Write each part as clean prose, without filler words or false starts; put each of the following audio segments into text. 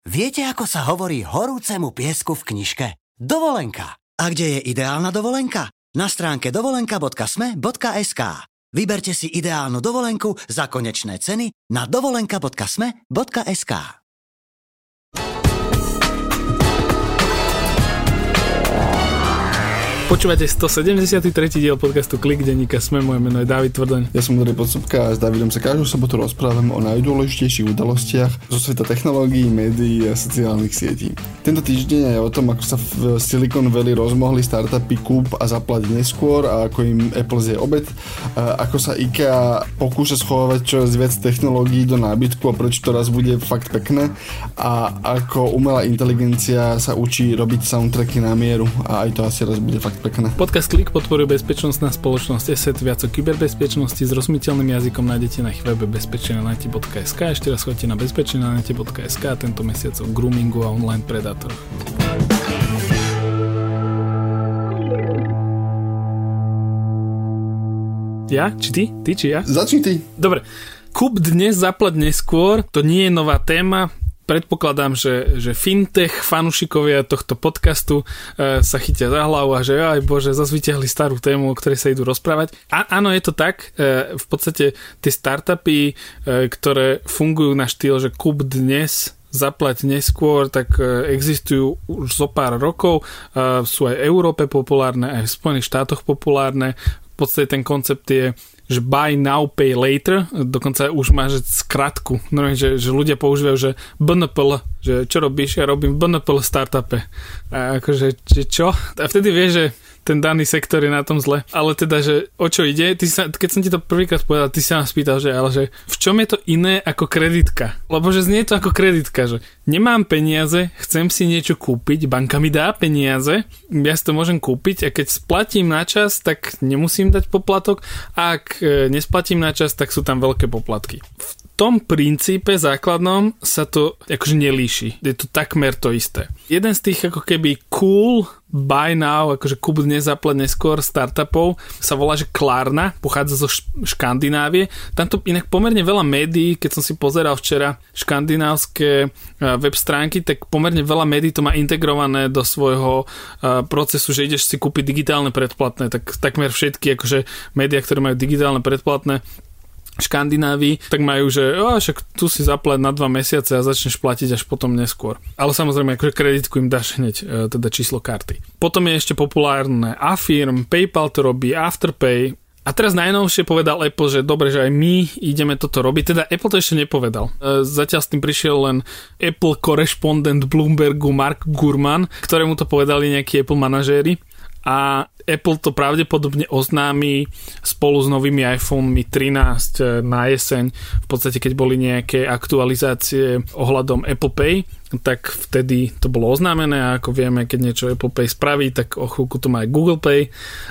Viete, ako sa hovorí horúcemu piesku v knižke? Dovolenka. A kde je ideálna dovolenka? Na stránke dovolenka.sme.sk. Vyberte si ideálnu dovolenku za konečné ceny na dovolenka.sme.sk. Počúvate 173. diel podcastu Klik denníka SME, moje meno je Dávid Tvrdoň. Ja som Ondrej Podsúbka a s Dávidom sa každú sobotu rozprávame o najdôležitejších udalostiach zo sveta technológií, médií a sociálnych sietí. Tento týždeň je o tom, ako sa v Silicon Valley rozmohli startupy kúp a zaplať neskôr a ako im Apple zje obed, a ako sa IKEA pokúša schovávať čoraz viac technológií do nábytku a prečo to raz bude fakt pekné, a ako umelá inteligencia sa učí robiť soundtracky na mieru a aj to asi raz bude fakt pekné. Podcast Klik podporuje bezpečnostná spoločnosť ESET. Viac o kyberbezpečnosti s rozumiteľným jazykom nájdete na ich webe bezpečnenanete.sk. Ešte raz choďte na bezpečnenanete.sk a tento mesiac o groomingu a online predátoroch. Ja? Či ty? Ty či ja? Začni ty. Dobre. Kúp dnes, zaplať neskôr. To nie je nová téma. Predpokladám, že fintech fanúšikovia tohto podcastu sa chytia za hlavu a že aj bože, zase vyťahli starú tému, o ktorej sa idú rozprávať. Áno, je to tak. V podstate tie startupy, ktoré fungujú na štýl, že kúp dnes, zaplať neskôr, tak existujú už zo pár rokov. Sú aj v Európe populárne, aj v Spojených štátoch populárne. V podstate ten koncept je, že buy now, pay later, dokonca už má že skratku, že ľudia používajú, že BNPL, že čo robíš? Ja robím BNPL startupe. A akože, že čo? A vtedy vieš, že ten daný sektor je na tom zle. Ale teda, že o čo ide? Keď som ti to prvýkrát povedal, ty sa ma spýtal, že v čom je to iné ako kreditka? Lebo že znie to ako kreditka, že nemám peniaze, chcem si niečo kúpiť, banka mi dá peniaze, ja si to môžem kúpiť a keď splatím na čas, tak nemusím dať poplatok, a ak nesplatím na čas, tak sú tam veľké poplatky. V tom princípe základnom sa to akože nelíši. Je to takmer to isté. Jeden z tých ako keby cool buy now, akože kúp dnes, zaplať neskôr startupov sa volá, že Klarna, pochádza zo Škandinávie. Tamto inak pomerne veľa médií, keď som si pozeral včera škandinávske web stránky, tak pomerne veľa médií to má integrované do svojho procesu, že ideš si kúpiť digitálne predplatné, tak takmer všetky akože médiá, ktoré majú digitálne predplatné Škandinávii, tak majú, že však tu si zaplať na 2 mesiace a začneš platiť až potom neskôr. Ale samozrejme, akože kreditku im dáš hneď teda číslo karty. Potom je ešte populárne Affirm, PayPal to robí, Afterpay. A teraz najnovšie povedal Apple, že dobre, že aj my ideme toto robiť. Teda Apple to ešte nepovedal. Zatiaľ s tým prišiel len Apple korešpondent Bloombergu Mark Gurman, ktorému to povedali nejakí Apple manažéri. A Apple to pravdepodobne oznámi spolu s novými iPhonemi 13 na jeseň. V podstate, keď boli nejaké aktualizácie ohľadom Apple Pay, tak vtedy to bolo oznámené, a ako vieme, keď niečo Apple Pay spraví, tak o chvíľku to má aj Google Pay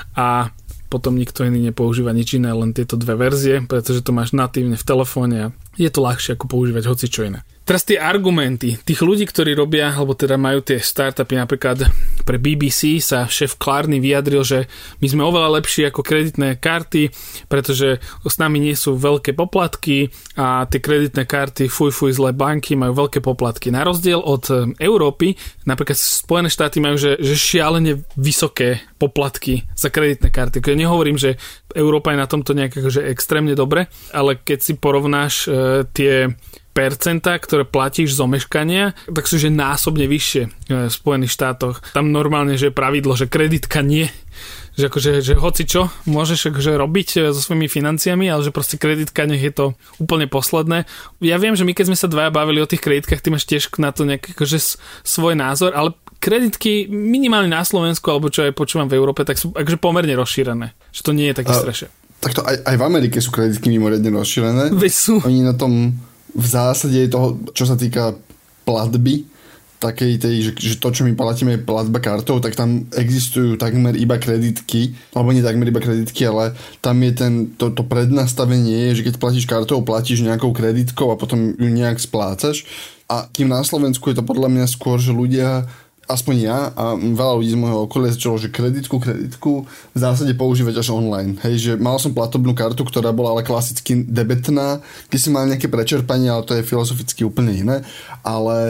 a potom nikto iný nepoužíva nič iné, len tieto dve verzie, pretože to máš natívne v telefóne a je to ľahšie ako používať hocičo iné. Teraz tie argumenty tých ľudí, ktorí robia, alebo teda majú tie startupy, napríklad pre BBC sa šéf Klarny vyjadril, že my sme oveľa lepší ako kreditné karty, pretože s nami nie sú veľké poplatky a tie kreditné karty, zlé banky majú veľké poplatky. Na rozdiel od Európy, napríklad Spojené štáty majú že šialene vysoké poplatky za kreditné karty. Ja nehovorím, že Európa je na tomto nejak že extrémne dobre, ale keď si porovnáš tie percentá, ktoré platíš z omeškania, tak sú že násobne vyššie v Spojených štátoch. Tam normálne, že je pravidlo, že kreditka nie. Že akože, že hoci čo môžeš akože robiť so svojimi financiami, ale že proste kreditka nech je to úplne posledné. Ja viem, že my keď sme sa dvaja bavili o tých kreditkách, ty máš tiež na to nejaký akože svoj názor, ale kreditky minimálne na Slovensku, alebo čo aj počúvam v Európe, tak sú akože pomerne rozšírené. Že to nie je také strašné. Takto aj v Amerike sú kreditky mimoriadne rozšírené. Veď sú. Oni na tom v zásade toho, čo sa týka platby, takej tej, že to, čo my platíme je platba kartou, tak tam existujú takmer iba kreditky, alebo nie takmer iba kreditky, ale tam je to prednastavenie, že keď platíš kartou, platíš nejakou kreditkou a potom ju nejak splácaš. A kým na Slovensku je to podľa mňa skôr, že ľudia, aspoň ja a veľa ľudí z môjho okolia začalo, že kreditku v zásade používať až online. Hej, že mal som platobnú kartu, ktorá bola ale klasicky debetná, kde si mal nejaké prečerpanie, ale to je filozoficky úplne iné. Ale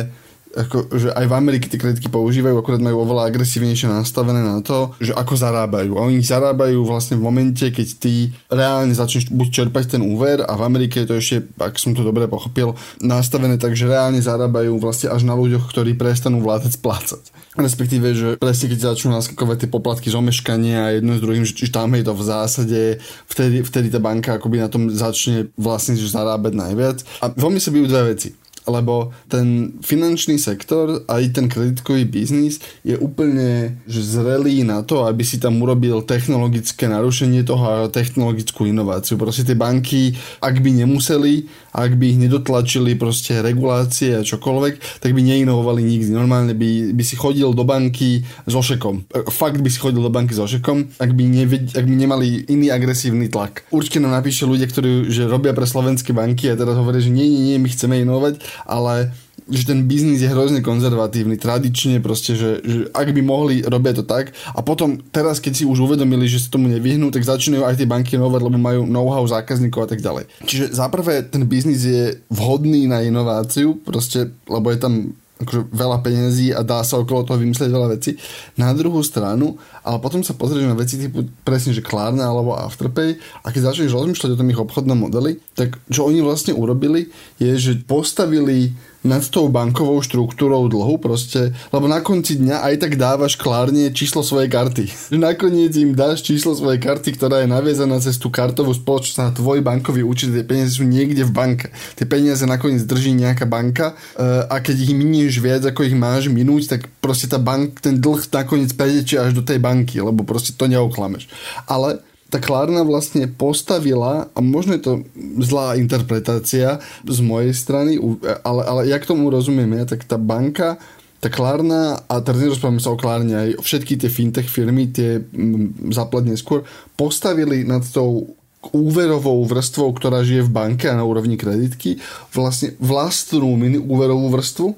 že aj v Amerike tie kreditky používajú, akurát majú oveľa agresívnejšie nastavené na to, že ako zarábajú. A oni zarábajú vlastne v momente, keď ty reálne začneš buď čerpať ten úver, a v Amerike je to ešte, ak som to dobre pochopil, nastavené tak, že reálne zarábajú vlastne až na ľuďoch, ktorí prestanú vládať splácať. Respektíve, že presne keď začnú naskakovať tie poplatky z omeškania a jedno s druhým, že tam je to v zásade, vtedy tá banka akoby na tom začne vlastne zarábať najviac. A veľmi sa bijú dve veci. Lebo ten finančný sektor, aj ten kreditkový biznis je úplne že zrelý na to, aby si tam urobil technologické narušenie toho a technologickú inováciu. Proste tie banky, ak by nemuseli, ak by ich nedotlačili proste regulácie a čokoľvek, tak by neinovovali nikdy. Normálne by si chodil do banky so šekom. Fakt by si chodil do banky so šekom, ak by nemali iný agresívny tlak. Určite nám napíše ľudia, ktorí že robia pre slovenské banky a teraz hovoria, že nie, my chceme inovovať, ale že ten biznis je hrozne konzervatívny, tradične proste, že ak by mohli, robia to tak a potom teraz, keď si už uvedomili, že sa tomu nevyhnú, tak začínajú aj tie banky inovovať, lebo majú know-how zákazníkov a tak ďalej. Čiže zaprvé ten biznis je vhodný na inováciu, proste, lebo je tam akože veľa peniazí a dá sa okolo toho vymyslieť veľa vecí. Na druhú stranu, ale potom sa pozrieš na veci typu presne, že Klarna alebo Afterpay a keď začneš rozmýšľať o tom ich obchodnom modeli, tak čo oni vlastne urobili je, že postavili nad tou bankovou štruktúrou dlhu proste, lebo na konci dňa aj tak dávaš Klárne číslo svojej karty. Nakoniec im dáš číslo svojej karty, ktorá je naviazaná cez tú kartovú spoločnosť na tvoj bankový účet, tie peniaze sú niekde v banke. Tie peniaze nakoniec drží nejaká banka a keď ich minieš viac, ako ich máš minúť, tak proste ten dlh nakoniec prejde až do tej banky, lebo proste to neoklameš. Ale tá Klarna vlastne postavila, a možno je to zlá interpretácia z mojej strany, ale ja k tomu rozumiem, tak tá banka, tá Klarna, a teraz nerozprávame sa o Klarne, aj všetky tie fintech firmy, tie zaplatne skôr, postavili nad tou úverovou vrstvou, ktorá žije v banke a na úrovni kreditky, vlastne vlastnú úverovú vrstvu,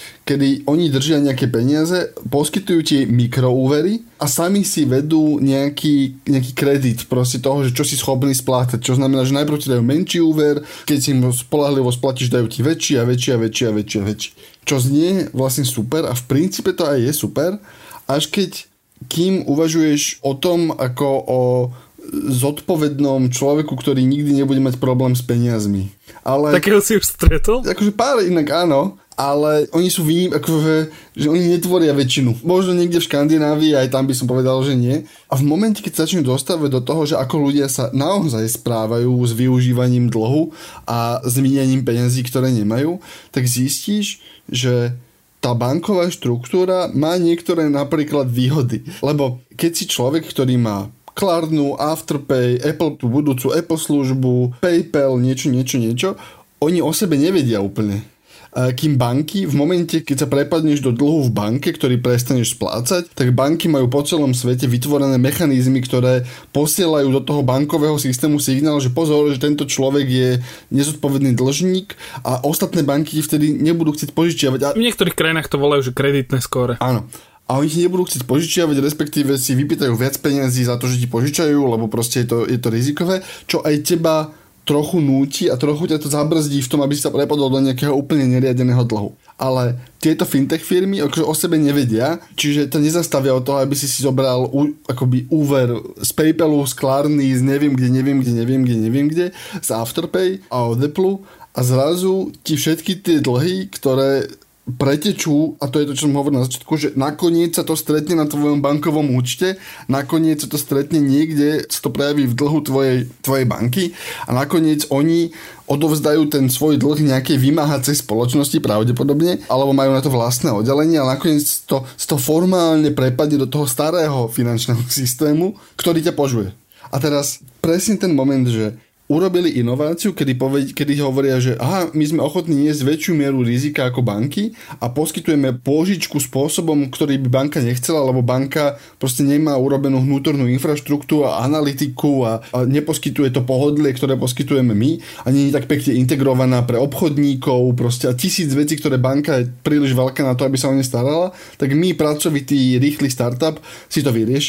kedy oni držia nejaké peniaze, poskytujú ti mikroúvery a sami si vedú nejaký kredit proste toho, že čo si schopný splácať. Čo znamená, že najprv ti dajú menší úver, keď si im spoľahlivo splatíš, dajú ti väčší a väčší. Čo znie vlastne super a v princípe to aj je super, až kým uvažuješ o tom ako o zodpovednom človeku, ktorý nikdy nebude mať problém s peniazmi. Ale takého si už stretol? Akože pár inak áno, ale oni sú že oni netvoria väčšinu. Možno niekde v Škandinávii, aj tam by som povedal, že nie. A v momente, keď začnú dostávať do toho, že ako ľudia sa naozaj správajú s využívaním dlhu a s míňaním peniazí, ktoré nemajú, tak zistíš, že tá banková štruktúra má niektoré napríklad výhody. Lebo keď si človek, ktorý má Klarnu, Afterpay, Apple, tú budúcu Apple službu, PayPal, niečo, oni o sebe nevedia úplne. Kým banky, v momente, keď sa prepadneš do dlhu v banke, ktorý prestaneš splácať, tak banky majú po celom svete vytvorené mechanizmy, ktoré posielajú do toho bankového systému signál, že pozor, že tento človek je nezodpovedný dlžník a ostatné banky vtedy nebudú chcieť požičiavať. V niektorých krajinách to volajú, že kreditné skóre. Áno. A oni ti nebudú chcieť požičiavať, respektíve si vypýtajú viac peniazí za to, že ti požičajú, lebo proste je to rizikové, čo aj teba trochu núti a trochu ťa to zabrzdí v tom, aby si sa prepadol do nejakého úplne neriadeného dlhu. Ale tieto fintech firmy o sebe nevedia, čiže to nezastavia od toho, aby si zobral akoby úver z PayPalu, z Klarny, z neviem kde, z Afterpay a od Apple a zrazu ti všetky tie dlhy, ktoré pretečú, a to je to, čo som hovoril na začiatku, že nakoniec sa to stretne na tvojom bankovom účte, nakoniec sa to stretne niekde, sa to prejaví v dlhu tvojej banky a nakoniec oni odovzdajú ten svoj dlh nejakej vymáhacej spoločnosti pravdepodobne, alebo majú na to vlastné oddelenie a nakoniec to formálne prepadne do toho starého finančného systému, ktorý ťa požuje. A teraz presne ten moment, že urobili inováciu, kedy hovoria, že my sme ochotní niesť väčšiu mieru rizika ako banky a poskytujeme pôžičku spôsobom, ktorý by banka nechcela, lebo banka proste nemá urobenú vnútornú infraštruktúru a analytiku a neposkytuje to pohodlie, ktoré poskytujeme my a nie je tak pekne integrovaná pre obchodníkov proste a 1000 vecí, ktoré banka je príliš veľká na to, aby sa o ne starala, tak my pracovitý, rýchly startup si to vyriešime.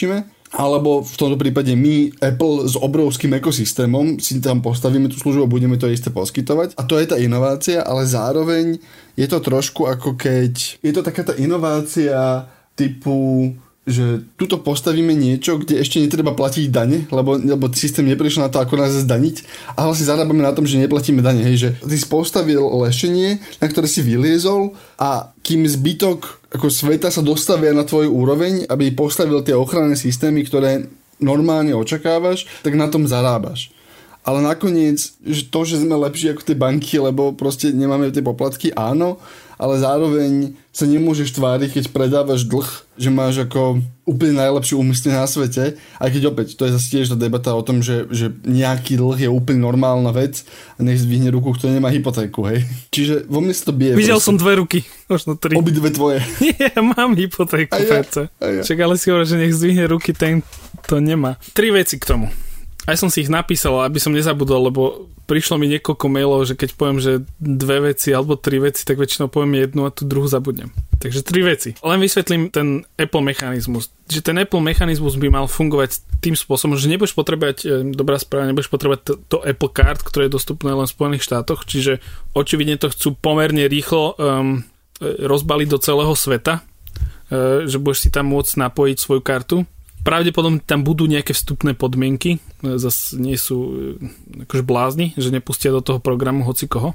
alebo v tomto prípade my, Apple, s obrovským ekosystémom si tam postavíme tú službu a budeme to isté poskytovať. A to je tá inovácia, ale zároveň je to trošku ako keď... Je to taká tá inovácia typu, že tuto postavíme niečo, kde ešte netreba platiť dane, lebo systém neprišiel na to, ako nás zdaniť, a vlastne zarábame na tom, že neplatíme dane. Hej, že ty si postavil lešenie, na ktoré si vyliezol, a kým zbytok ako sveta sa dostavia na tvoju úroveň, aby postavil tie ochranné systémy, ktoré normálne očakávaš, tak na tom zarábaš. Ale nakoniec, že to, že sme lepší ako tie banky, lebo proste nemáme tie poplatky, áno, ale zároveň sa nemôžeš tváriť, keď predávaš dlh, že máš ako úplne najlepšie úmysly na svete, aj keď opäť, to je zase tiež tá debata o tom, že nejaký dlh je úplne normálna vec a nech zdvihne ruku, kto nemá hypotéku, hej. Čiže vo mne sa to bije. Videl som 2 ruky, možno 3. Obidve tvoje. Nie, mám hypotéku, Fece. Však ale si hovoril, že nech zdvihne ruky, ten to nemá. 3 veci k tomu. Aj som si ich napísal, aby som nezabudol, lebo prišlo mi niekoľko mailov, že keď poviem, že 2 veci alebo 3 veci, tak väčšinou poviem jednu a tú druhú zabudnem. Takže 3 veci. Len vysvetlím ten Apple mechanizmus. Že ten Apple mechanizmus by mal fungovať tým spôsobom, že nebudeš potrebovať, dobrá správa, nebudeš potrebovať to Apple Card, ktoré je dostupné len v Spojených štátoch, čiže očividne to chcú pomerne rýchlo rozbaliť do celého sveta, že budeš si tam môcť napojiť svoju kartu. Pravdepodobne tam budú nejaké vstupné podmienky, zase nie sú akože blázni, že nepustia do toho programu hocikoho.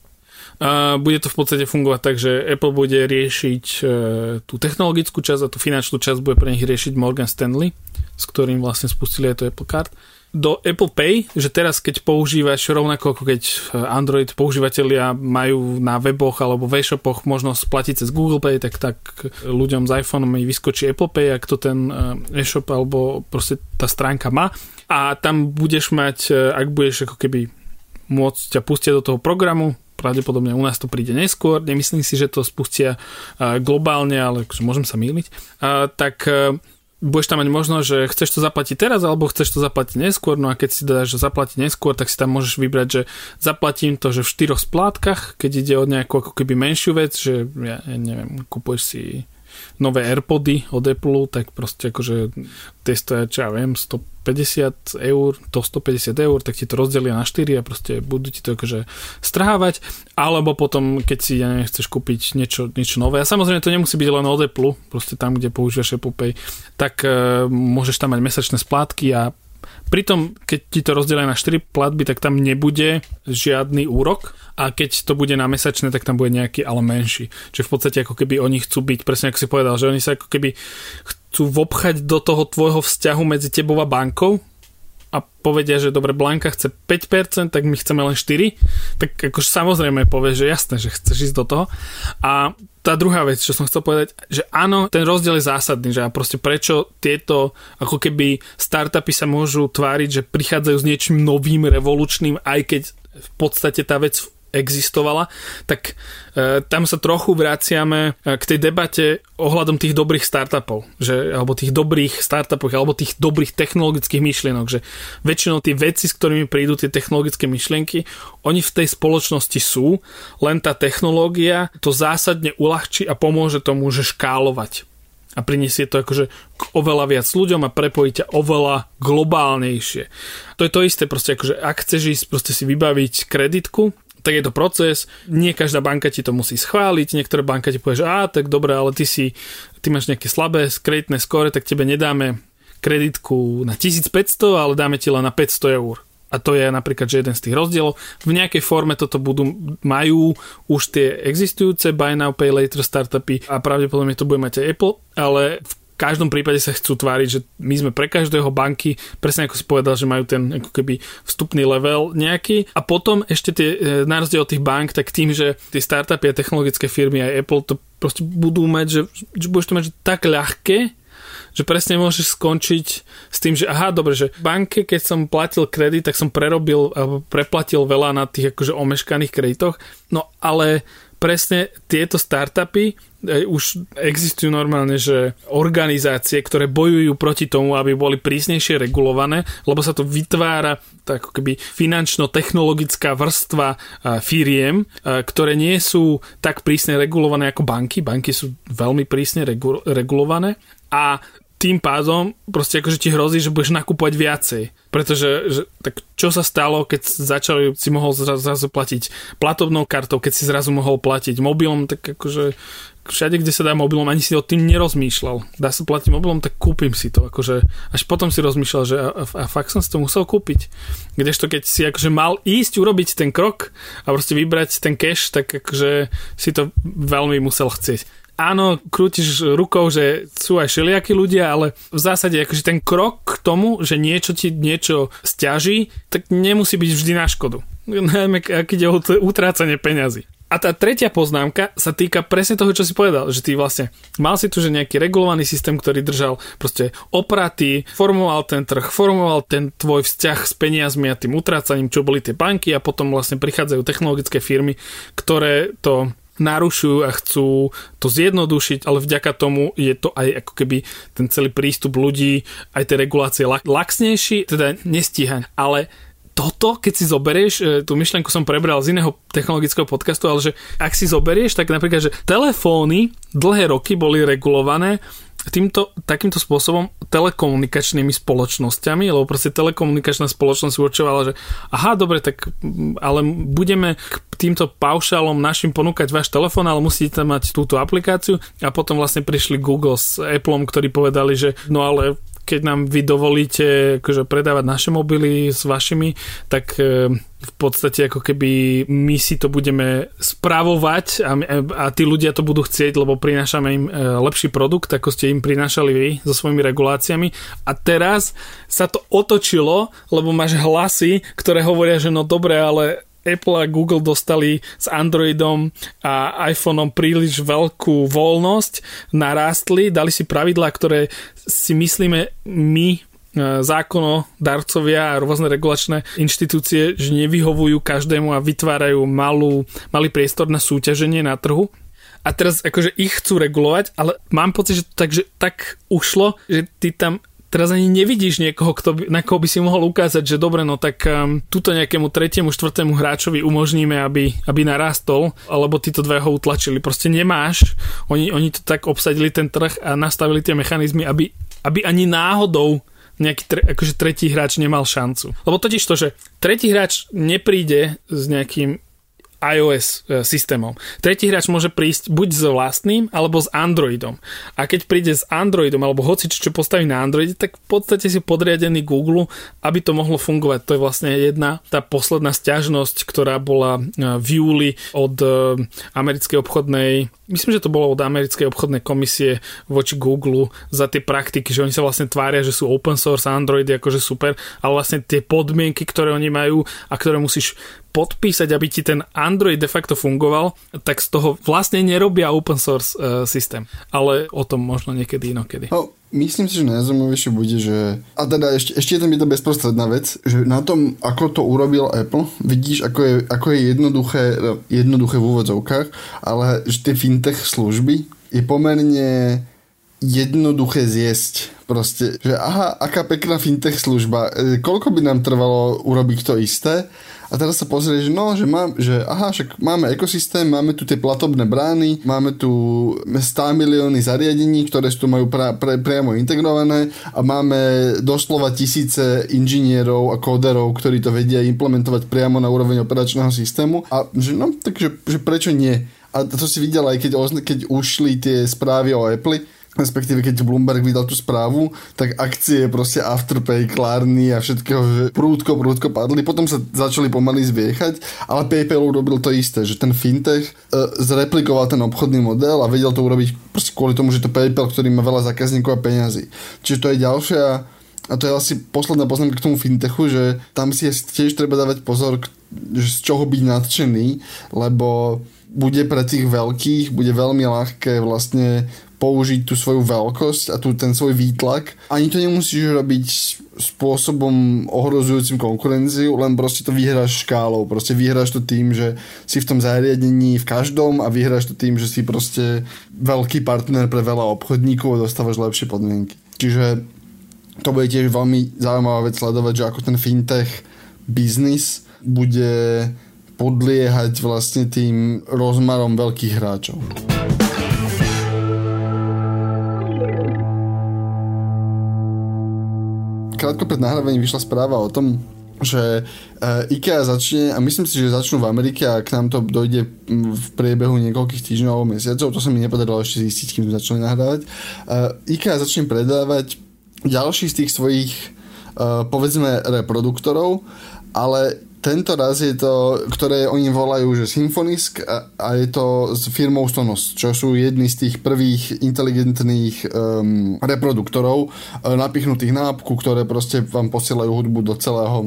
Bude to v podstate fungovať tak, že Apple bude riešiť tú technologickú časť a tú finančnú časť bude pre nich riešiť Morgan Stanley, s ktorým vlastne spustili aj to Apple Card. Do Apple Pay, že teraz keď používaš rovnako ako keď Android používatelia majú na weboch alebo v e-shopoch možnosť platiť cez Google Pay, tak ľuďom s iPhoneom vyskočí Apple Pay, ak to ten e-shop alebo proste tá stránka má. A tam budeš mať, ak budeš ako keby môcť ťa pustiť do toho programu, pravdepodobne u nás to príde neskôr, nemyslím si, že to spustia globálne, ale môžem sa mýliť, tak budeš tam mať možnosť, že chceš to zaplatiť teraz alebo chceš to zaplatiť neskôr, no a keď si dáš, že zaplatiť neskôr, tak si tam môžeš vybrať, že zaplatím to, že v 4 splátkach, keď ide o nejakú ako keby menšiu vec, že ja neviem, kupuješ si nové AirPody od Apple, tak proste akože tie stoja, čo ja viem, 150 eur, to 150 eur, tak ti to rozdelia na 4 a proste budú ti to akože strhávať, alebo potom, keď si, ja neviem, chceš kúpiť niečo nové, a samozrejme to nemusí byť len od Apple, proste tam, kde používaš Apple Pay, tak môžeš tam mať mesačné splátky a pritom, keď ti to rozdelia na 4 platby, tak tam nebude žiadny úrok a keď to bude na mesačné, tak tam bude nejaký, ale menší. Čiže v podstate ako keby oni chcú byť, presne ako si povedal, že oni sa ako keby chcú vopchať do toho tvojho vzťahu medzi tebou a bankou a povedia, že dobre, Blanka chce 5%, tak my chceme len 4%, tak akože samozrejme povie, že jasné, že chceš ísť do toho. A tá druhá vec, čo som chcel povedať, že áno, ten rozdiel je zásadný, že a proste prečo tieto ako keby startupy sa môžu tváriť, že prichádzajú s niečím novým, revolučným, aj keď v podstate tá vec existovala, tak tam sa trochu vraciame k tej debate ohľadom tých dobrých startupov, že, alebo tých dobrých startupov, alebo tých dobrých technologických myšlienok, že väčšinou tie veci, s ktorými prídu tie technologické myšlienky, oni v tej spoločnosti sú, len tá technológia to zásadne uľahčí a pomôže tomu, že škálovať. A priniesie to akože k oveľa viac ľuďom a prepojí ťa oveľa globálnejšie. To je to isté, proste akože ak chceš ísť proste si vybaviť kreditku, tak je to proces, nie každá banka ti to musí schváliť, niektoré banka ti povie, že tak dobre, ale ty máš nejaké slabé kreditné skóre, tak tebe nedáme kreditku na 1500, ale dáme ti len na 500 eur. A to je napríklad že jeden z tých rozdielov. V nejakej forme toto majú už tie existujúce buy now, pay later startupy a pravdepodobne to bude mať aj Apple, ale v každom prípade sa chcú tváriť, že my sme pre každého banky, presne ako si povedal, že majú ten ako keby vstupný level nejaký a potom ešte na rozdiel od tých bank, tak tým, že tie startupy a technologické firmy aj Apple to proste budú mať, že budeš to mať že tak ľahké, že presne môžeš skončiť s tým, že dobre, že v banke, keď som platil kredit, tak som preplatil veľa na tých akože omeškaných kreditoch, no ale presne tieto startupy už existujú normálne, že organizácie, ktoré bojujú proti tomu, aby boli prísnejšie regulované, lebo sa to vytvára tak ako keby finančno-technologická vrstva firiem, ktoré nie sú tak prísne regulované ako banky. Banky sú veľmi prísne regulované a tým pádom proste akože ti hrozí, že budeš nakúpovať viacej. Pretože tak čo sa stalo, keď si mohol zrazu platiť platobnou kartou, keď si zrazu mohol platiť mobilom, tak akože všade, kde sa dá mobilom, ani si o tým nerozmýšľal. Dá sa platiť mobilom, tak kúpim si to. Akože až potom si rozmýšľal, že a fakt som si to musel kúpiť. Kdežto keď si akože mal ísť urobiť ten krok a proste vybrať ten cash, tak akože si to veľmi musel chcieť. Áno, krútiš rukou, že sú aj všelijakí ľudia, ale v zásade akože ten krok k tomu, že niečo ti niečo sťaží, tak nemusí byť vždy na škodu. Najmä ak ide o utrácanie peňazí. A tá tretia poznámka sa týka presne toho, čo si povedal, že ty vlastne mal si tu, že nejaký regulovaný systém, ktorý držal proste opraty, formoval ten trh, formoval ten tvoj vzťah s peniazmi a tým utrácaním, čo boli tie banky, a potom vlastne prichádzajú technologické firmy, ktoré to narušujú a chcú to zjednodušiť, ale vďaka tomu je to aj ako keby ten celý prístup ľudí, aj tie regulácie laxnejší, teda nestíhaň. Ale toto, keď si zoberieš, tú myšlienku som prebral z iného technologického podcastu, ale že ak si zoberieš, tak napríklad, že telefóny dlhé roky boli regulované takýmto spôsobom telekomunikačnými spoločnosťami, lebo proste telekomunikačná spoločnosť určovala, že aha, dobre, tak ale budeme k týmto paušálom našim ponúkať váš telefón, ale musíte mať túto aplikáciu, a potom vlastne prišli Google s Appleom, ktorí povedali, že no ale keď nám vy dovolíte akože predávať naše mobily s vašimi, tak v podstate ako keby my si to budeme spravovať a tí ľudia to budú chcieť, lebo prinášame im lepší produkt, ako ste im prinášali vy so svojimi reguláciami. A teraz sa to otočilo, lebo máš hlasy, ktoré hovoria, že no dobre, ale Apple a Google dostali s Androidom a iPhoneom príliš veľkú voľnosť, narástli, dali si pravidlá, ktoré si myslíme my, zákonodarcovia a rôzne regulačné inštitúcie, že nevyhovujú každému a vytvárajú malý priestor na súťaženie na trhu. A teraz akože ich chcú regulovať, ale mám pocit, že to tak ušlo, že ty tam teraz ani nevidíš niekoho, na koho by si mohol ukázať, že dobre, no tak túto nejakému 3., 4. hráčovi umožníme, aby narástol, alebo títo dve ho utlačili. Proste nemáš. Oni to tak obsadili ten trh a nastavili tie mechanizmy, aby ani náhodou nejaký akože tretí hráč nemal šancu. Lebo totiž to, že tretí hráč nepríde s nejakým iOS systémom. Tretí hráč môže prísť buď s vlastným, alebo s Androidom. A keď príde s Androidom, alebo hoci čo postaví na Androide, tak v podstate si podriadený Google, aby to mohlo fungovať. To je vlastne tá posledná sťažnosť, ktorá bola v júli od americkej obchodnej, myslím, že to bolo od americkej obchodnej komisie voči Google za tie praktiky, že oni sa vlastne tvária, že sú open source Androidy, akože super, ale vlastne tie podmienky, ktoré oni majú a ktoré musíš podpísať, aby ti ten Android de facto fungoval, tak z toho vlastne nerobia open source systém. Ale o tom možno niekedy inokedy. No, myslím si, že najzaujímavejšie bude, že a teda ešte je tam jedna bezprostredná vec, že na tom, ako to urobil Apple, vidíš, ako je jednoduché v úvodzovkách, ale že tie fintech služby je pomerne jednoduché zjesť. Proste, že aha, aká pekná fintech služba, koľko by nám trvalo urobiť to isté. A teraz sa pozrieš, však máme ekosystém, máme tu tie platobné brány, máme tu 100 milióny zariadení, ktoré tu majú priamo integrované, a máme doslova tisíce inžinierov a kóderov, ktorí to vedia implementovať priamo na úroveň operačného systému. A takže prečo nie? A to si videl aj keď ušli tie správy o Apple, respektíve keď Bloomberg vydal tú správu, tak akcie proste Afterpay, Klarny a všetkého že prúdko padli, potom sa začali pomaly zviechať, ale PayPal urobil to isté, že ten fintech zreplikoval ten obchodný model a vedel to urobiť proste kvôli tomu, že to PayPal, ktorý má veľa zákazníkov a peňazí. Čiže to je ďalšia, a to je asi posledná poznámka k tomu fintechu, že tam si tiež treba dávať pozor, že z čoho byť nadšený, lebo bude pre tých veľkých, bude veľmi ľahké vlastne použiť tú svoju veľkosť a ten svoj výtlak. Ani to nemusíš robiť spôsobom ohrozujúcim konkurenciu, len proste to vyhráš škálou. Proste vyhráš to tým, že si v tom zariadení v každom, a vyhráš to tým, že si proste veľký partner pre veľa obchodníkov a dostávaš lepšie podmienky. Čiže to bude tiež veľmi zaujímavá vec sledovať, že ako ten fintech biznis bude podliehať vlastne tým rozmarom veľkých hráčov. krátko pred nahrávaním vyšla správa o tom, že IKEA začne, a myslím si, že začnú v Amerike a k nám to dojde v priebehu niekoľkých týždňov alebo mesiacov, to sa mi nepodarilo ešte zistiť, kým začali nahrávať. IKEA začne predávať ďalší z tých svojich povedzme reproduktorov, ale tento raz je to, ktoré oni volajú, že Symfonisk a je to s firmou Sonos, čo sú jedni z tých prvých inteligentných reproduktorov napichnutých na apku, ktoré proste vám posielajú hudbu do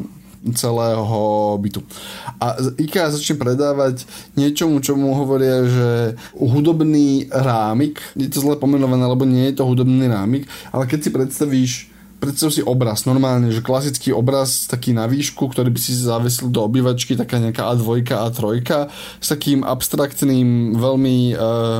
celého bytu. A IKEA začne predávať niečomu, čomu hovoria, že hudobný rámik, je to zle pomenované, lebo nie je to hudobný rámik, ale keď si predstav si obraz, normálne, že klasický obraz taký na výšku, ktorý by si zavesil do obývačky, taká nejaká A2, A3 s takým abstraktným, veľmi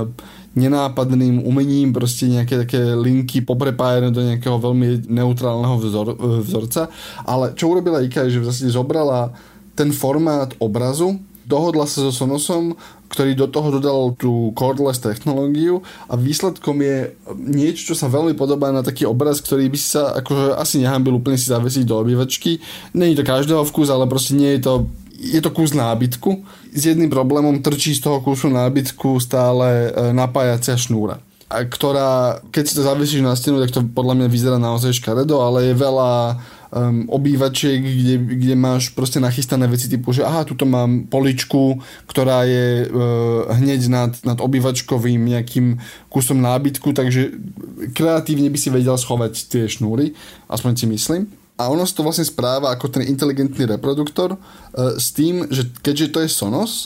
nenápadným umením, proste nejaké také linky poprepájené do nejakého veľmi neutrálneho vzorca. Ale čo urobila IKEA, že v zásade zobrala ten formát obrazu, dohodla sa so Sonosom, ktorý do toho dodal tú cordless technológiu a výsledkom je niečo, čo sa veľmi podobá na taký obraz, ktorý by si sa akože asi nehambil úplne si zavesiť do obývačky. Nie je to každého vkus, ale proste nie je to kus nábytku. S jedným problémom trčí z toho kusu nábytku stále napájacia šnúra, ktorá, keď si to zavesíš na stenu, tak to podľa mňa vyzerá naozaj škaredo, ale je veľa obývačiek, kde máš proste nachystané veci typu, že aha, tuto mám poličku, ktorá je hneď nad obývačkovým nejakým kusom nábytku, takže kreatívne by si vedel schovať tie šnúry, aspoň si myslím. A ono sa to vlastne správa ako ten inteligentný reproduktor s tým, že keďže to je Sonos,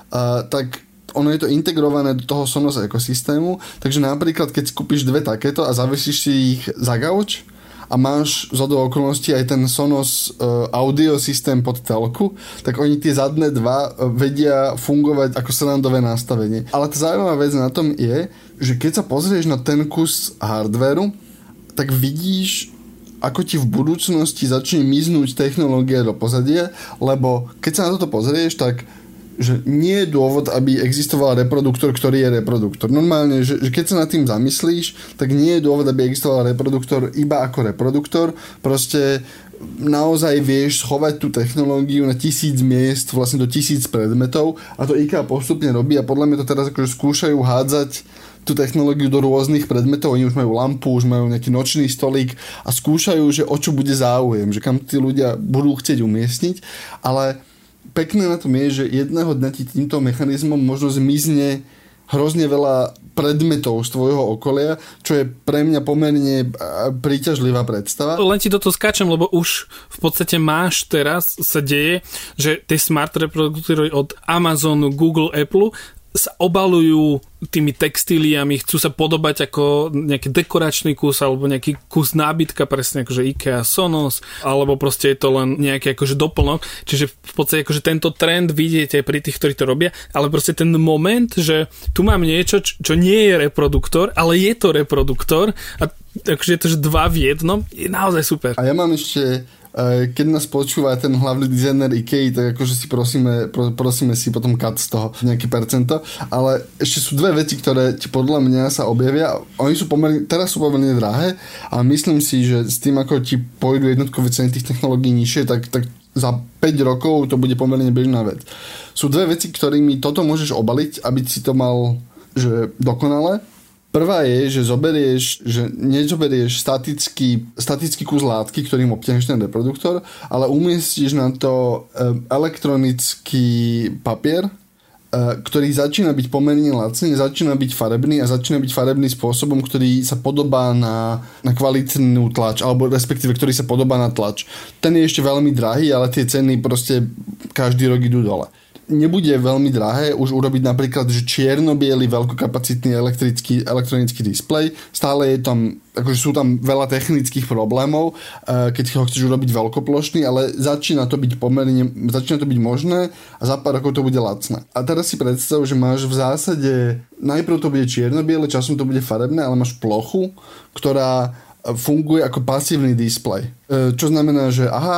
tak ono je to integrované do toho Sonos ekosystému, takže napríklad keď si kúpiš dve takéto a zavesíš si ich za gauč a máš zhodou okolností aj ten Sonos audio systém pod telku, tak oni tie zadné dva vedia fungovať ako surroundové nastavenie. Ale tá zaujímavá vec na tom je, že keď sa pozrieš na ten kus hardvéru, tak vidíš, ako ti v budúcnosti začne miznúť technológia do pozadia, lebo keď sa na toto pozrieš, tak že nie je dôvod, aby existoval reproduktor, ktorý je reproduktor. Normálne, že keď sa nad tým zamyslíš, tak nie je dôvod, aby existoval reproduktor iba ako reproduktor. Proste naozaj vieš schovať tú technológiu na 1000 miest, vlastne do 1000 predmetov a to IKEA postupne robí a podľa mňa to teraz akože skúšajú hádzať tú technológiu do rôznych predmetov. Oni už majú lampu, už majú nejaký nočný stolík a skúšajú, že o čo bude záujem, že kam tí ľudia budú chcieť umiestniť, ale pekné na tom je, že jedného dňa ti týmto mechanizmom možno zmizne hrozne veľa predmetov z tvojho okolia, čo je pre mňa pomerne príťažlivá predstava. Len ti do toho skáčem, lebo už v podstate máš teraz, sa deje, že tie smart reproduktory od Amazonu, Google, Apple sa obalujú tými textíliami, chcú sa podobať ako nejaký dekoračný kus alebo nejaký kus nábytka, presne akože IKEA, Sonos, alebo proste je to len nejaký akože doplnok. Čiže v podstate akože tento trend vidíte pri tých, ktorí to robia, ale proste ten moment, že tu mám niečo, čo nie je reproduktor, ale je to reproduktor a akože je to, že dva v jednom, je naozaj super. A ja mám ešte, keď nás počúva ten hlavný dizajner IKEA, tak akože si prosíme si potom cut z toho nejaké percento, ale ešte sú dve veci, ktoré ti podľa mňa sa objavia. Oni sú teraz sú pomerne drahé a myslím si, že s tým, ako ti pôjdu jednotkové ceny tých technológií nižšie, tak za 5 rokov to bude pomerne bežná vec. Sú dve veci, ktorými toto môžeš obaliť, aby si to mal že dokonale. Prvá je, že nezoberieš statický kus látky, ktorým obťahneš ten reproduktor, ale umiestniš na to elektronický papier, ktorý začína byť pomerne lacný, začína byť farebný a začína byť farebný spôsobom, ktorý sa podobá na kvalitnú tlač, alebo respektíve, ktorý sa podobá na tlač. Ten je ešte veľmi drahý, ale tie ceny proste každý rok idú dole. Nebude veľmi drahé už urobiť napríklad, že čierno-biely veľkokapacitný elektronický displej. Stále je tam, akože sú tam veľa technických problémov, keď ho chceš urobiť veľkoplošný, ale začína to byť možné a za pár rokov to bude lacné. A teraz si predstav, že máš v zásade, najprv to bude čierno-biele, časom to bude farebné, ale máš plochu, ktorá funguje ako pasívny displej. Čo znamená, že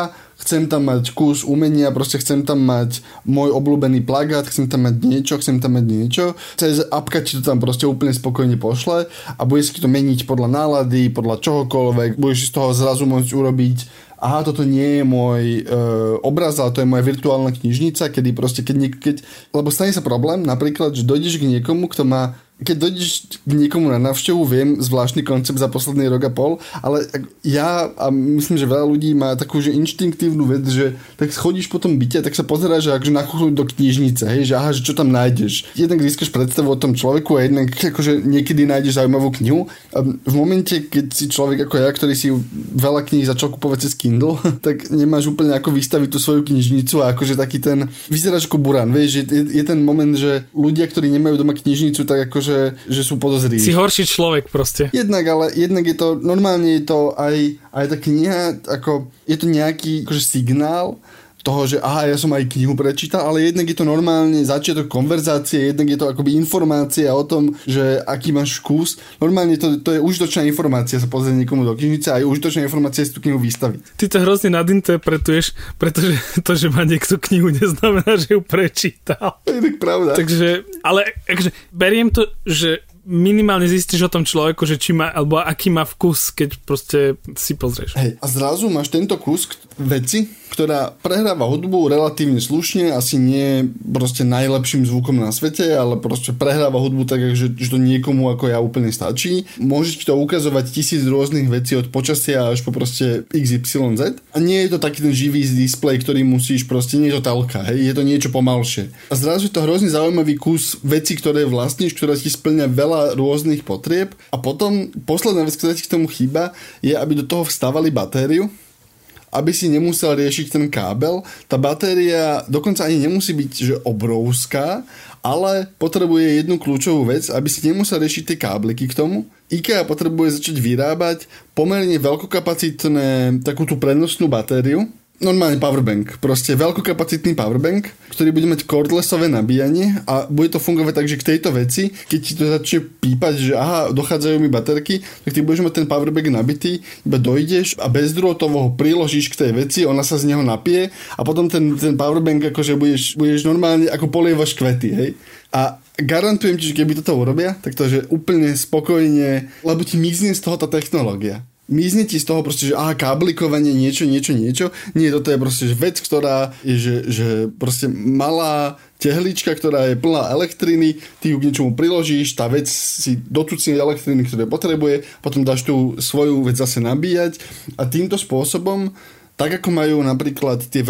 chcem tam mať kus umenia, proste chcem tam mať môj obľúbený plagát, chcem tam mať niečo, cez apka ti to tam proste úplne spokojne pošle a budeš si to meniť podľa nálady, podľa čohokoľvek, budeš si z toho zrazu môcť urobiť aha, toto nie je môj obraz, ale to je moja virtuálna knižnica, kedy proste, lebo stane sa problém, napríklad, že dojdeš k niekomu, keď dojdeš k niekomu na návštevu, viem, zvláštny koncept za posledný rok a pol, ale ja a myslím, že veľa ľudí má takú, že inštinktívnu vec, že tak chodíš po tom byte, tak sa pozeráš, že akože na chvíľu do knižnice, hej, že aha, že čo tam nájdeš. Jednak získaš predstavu o tom človeku a jednak akože niekedy nájdeš zaujímavú knihu. A v momente, keď si človek ako ja, ktorý si veľa kníh začal kupovať cez Kindle, tak nemáš úplne ako vystaviť tú svoju knižnicu a akože taký ten, vyzeráš ako burán, vieš, je ten moment, že ľudia, ktorí nemajú doma knižnicu, tak akože že sú podozriví. Si horší človek proste. Jednak je to, normálne je to aj tá kniha, ako, je to nejaký akože signál toho, že aha, ja som aj knihu prečítal, ale jednak je to normálne začiatok konverzácie, jednak je to akoby informácia o tom, že aký máš vkus. Normálne to je užitočná informácia sa pozrieť niekomu do knižnice a aj užitočná informácia si tú knihu vystaviť. Ty to hrozne nadinterpretuješ, pretože to, že má niekto knihu, neznamená, že ju prečítal. To je tak pravda. Takže, ale akože, beriem to, že minimálne zistíš o tom človeku, že či má, alebo aký má vkus, keď proste si pozrieš. Hej, a zrazu máš tento kus veci, ktorá prehráva hudbu relatívne slušne, asi nie proste najlepším zvukom na svete, ale proste prehráva hudbu tak, že to niekomu ako ja úplne stačí. Môžeš ti to ukazovať 1000 rôznych vecí od počasia až po proste XYZ. A nie je to taký ten živý displej, ktorý musíš proste, nie je to telka, hej, je to niečo pomalšie. A zrazu je to hrozne zaujímavý kus vecí, ktoré vlastníš, ktorá ti spĺňa veľa rôznych potrieb. A potom posledná vec, ktorá ti k tomu chýba, je, aby do toho vstávali batériu, aby si nemusel riešiť ten kábel. Tá batéria dokonca ani nemusí byť že obrovská, ale potrebuje jednu kľúčovú vec, aby si nemusel riešiť tie kábliky k tomu. IKEA potrebuje začať vyrábať pomerne veľkokapacitné takú tú prenosnú batériu, normálne powerbank, proste veľkokapacitný powerbank, ktorý bude mať cordlessové nabíjanie a bude to fungovať tak, že k tejto veci, keď ti to začne pípať, že aha, dochádzajú mi baterky, tak ty budeš mať ten powerbank nabitý, iba dojdeš a bezdrôtovo ho priložíš k tej veci, ona sa z neho napije a potom ten powerbank akože budeš normálne ako polievaš kvety, hej. A garantujem ti, že keby toto urobia, tak to je úplne spokojne, lebo ti mizne z toho tá technológia. Mizne ti z toho proste, že aha, káblikovanie, niečo. Nie, toto je proste že vec, ktorá je, že proste malá tehlička, ktorá je plná elektriny, ty ju k niečomu priložíš, tá vec si dotucne elektriny, ktoré potrebuje, potom dáš tú svoju vec zase nabíjať a týmto spôsobom, tak ako majú napríklad tie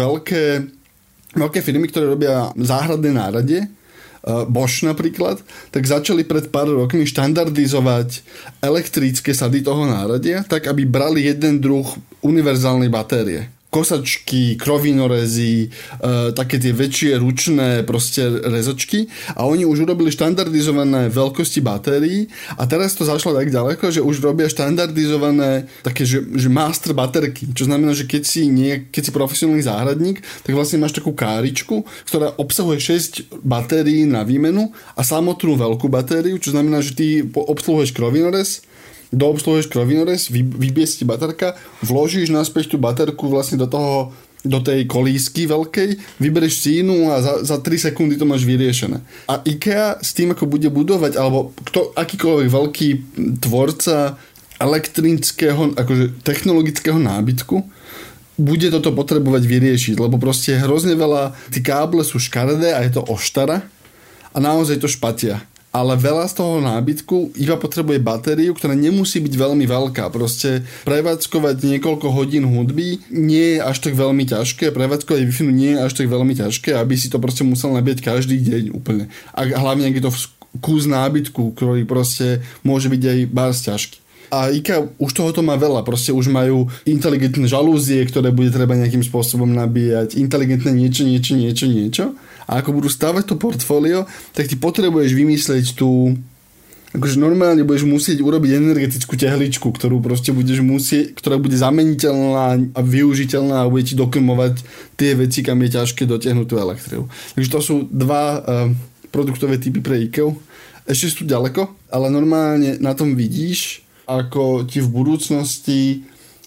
veľké firmy, ktoré robia záhradné nárade, Bosch napríklad, tak začali pred pár rokmi štandardizovať elektrické sady toho náradia, tak aby brali jeden druh univerzálnej batérie. Kosačky, krovinorezy, také tie väčšie ručné proste rezočky a oni už urobili štandardizované veľkosti batérií a teraz to zašlo tak ďaleko, že už robia štandardizované také, že master baterky, čo znamená, že keď si profesionálny záhradník, tak vlastne máš takú káričku, ktorá obsahuje 6 batérií na výmenu a samotnú veľkú batériu, čo znamená, že ty obsluhuješ krovinorez, doobsluhuješ krovinorez, vybije si baterka, vložíš naspäť tú baterku vlastne do tej kolísky veľkej, vybereš si inú a za 3 sekundy to máš vyriešené. A IKEA s tým, ako bude budovať, alebo akýkoľvek veľký tvorca elektrického, akože technologického nábytku, bude toto potrebovať vyriešiť, lebo proste hrozne veľa, tí káble sú škaredé a je to oštara a naozaj to špatia. Ale veľa z toho nábytku iba potrebuje batériu, ktorá nemusí byť veľmi veľká. Proste prevádzkovať niekoľko hodín hudby nie je až tak veľmi ťažké, prevádzkovať Wi-Fi nie je až tak veľmi ťažké, aby si to proste musel nabíjať každý deň úplne. A hlavne, ak je to kus nábytku, ktorý proste môže byť aj bárs ťažký. A IKEA už tohoto má veľa, proste už majú inteligentné žalúzie, ktoré bude treba nejakým spôsobom nabíjať, inteligentné niečo. A ako budú stavať to portfólio, tak ty potrebuješ vymyslieť tú, akože normálne budeš musieť urobiť energetickú tehličku, ktorú proste budeš musieť, ktorá bude zameniteľná a využiteľná a bude ti dokrmovať tie veci, kam je ťažké dotiahnuť tú elektriu. Takže to sú dva produktové typy pre IKEA. Ešte sú ďaleko, ale normálne na tom vidíš, ako ti v budúcnosti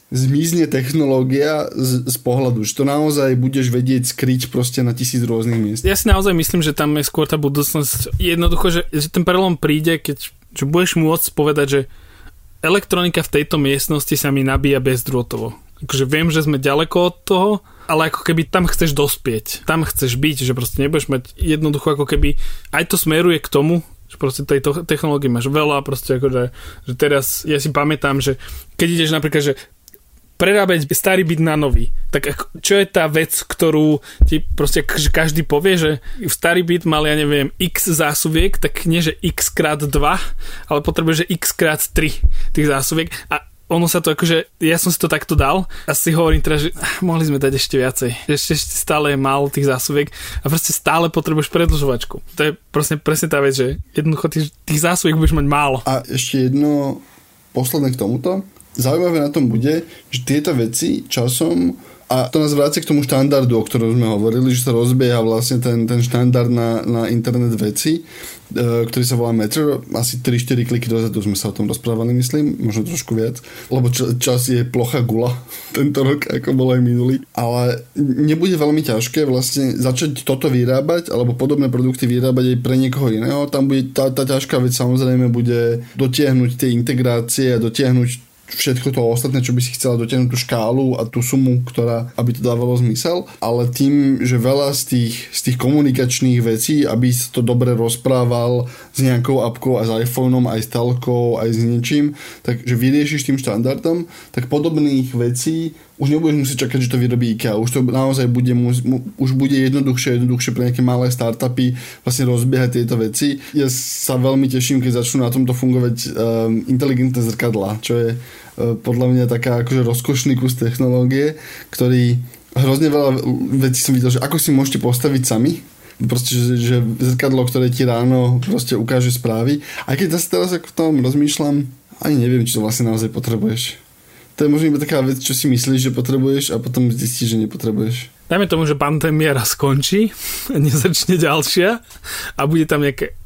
zmizne technológia z pohľadu, že to naozaj budeš vedieť skryť proste na 1000 rôznych miest. Ja si naozaj myslím, že tam je skôr tá budúcnosť. Jednoducho, že ten prelom príde, keď že budeš môcť povedať, že elektronika v tejto miestnosti sa mi nabíja bezdrôtovo. Akože viem, že sme ďaleko od toho, ale ako keby tam chceš dospieť. Tam chceš byť, že proste nebudeš mať jednoducho ako keby aj to smeruje k tomu, že proste tej technológie máš veľa, proste akože, že teraz ja si pamätám, že keď ideš napríklad, že prerábať starý byt na nový, tak čo je tá vec, ktorú ti proste každý povie, že starý byt mal, ja neviem, x zásuviek, tak nie, že x krát 2, ale potrebuje, že x krát 3 tých zásuviek a ono sa to akože, ja som si to takto dal a si hovorím teraz, že mohli sme dať ešte viacej. Ešte stále je málo tých zásuviek a proste stále potrebuješ predĺžovačku. To je proste presne tá vec, že jednoducho tých zásuviek budeš mať málo. A ešte jedno posledné k tomuto. Zaujímavé na tom bude, že tieto veci časom, a to nás vrácia k tomu štandardu, o ktorom sme hovorili, že sa rozbieha vlastne ten štandard na internet veci, ktorý sa volá Matter. Asi 3-4 kliky dozadu sme sa o tom rozprávali, myslím, možno trošku viac, lebo čas je plochá gula tento rok, ako bol aj minulý. Ale nebude veľmi ťažké vlastne začať toto vyrábať, alebo podobné produkty vyrábať aj pre niekoho iného. Tam bude tá ťažká vec samozrejme bude dotiahnuť tie integrácie a dotiahnuť všetko to ostatné, čo by si chcela dotiahnuť tú škálu a tú sumu, ktorá, aby to dávalo zmysel, ale tým, že veľa z tých komunikačných vecí, aby sa to dobre rozprával s nejakou appkou a s iPhoneom, aj s telkou, aj s niečím, takže vyriešiš tým štandardom, tak podobných vecí už nebudeš musieť čakať, že to vyrobí IKEA. Už to naozaj bude jednoduchšie pre nejaké malé startupy vlastne rozbiehať tieto veci. Ja sa veľmi teším, keď začnú na tomto fungovať inteligentné zrkadlá, čo je podľa mňa taká akože rozkošný kus technológie, ktorý hrozne veľa vecí som videl, že ako si môžete postaviť sami. Proste, že zrkadlo, ktoré ti ráno proste ukáže správy. Aj keď zase teraz ako v tom rozmýšľam, ani neviem, či to vlastne naozaj potrebuješ. To je možno iba taká vec, čo si myslíš, že potrebuješ a potom zistíš, že nepotrebuješ. Dajme tomu, že pandémia raz skončí, nezačne ďalšia a bude tam nejaké